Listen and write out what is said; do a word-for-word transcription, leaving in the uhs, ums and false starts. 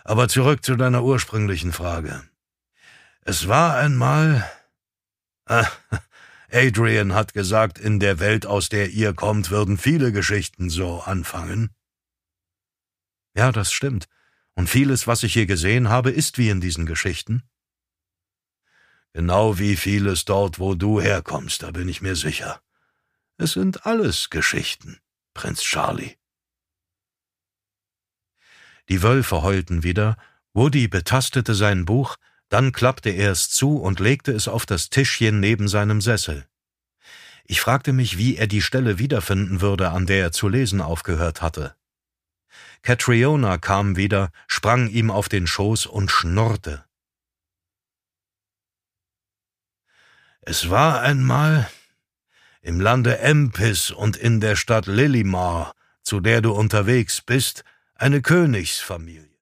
Aber zurück zu deiner ursprünglichen Frage. Es war einmal... Ah, Adrian hat gesagt, in der Welt, aus der ihr kommt, würden viele Geschichten so anfangen. Ja, das stimmt. Und vieles, was ich hier gesehen habe, ist wie in diesen Geschichten. Genau wie vieles dort, wo du herkommst, da bin ich mir sicher. Es sind alles Geschichten, Prinz Charlie. Die Wölfe heulten wieder, Woody betastete sein Buch, dann klappte er es zu und legte es auf das Tischchen neben seinem Sessel. Ich fragte mich, wie er die Stelle wiederfinden würde, an der er zu lesen aufgehört hatte. Catriona kam wieder, sprang ihm auf den Schoß und schnurrte. Es war einmal im Lande Empis und in der Stadt Lillimar, zu der du unterwegs bist, eine Königsfamilie.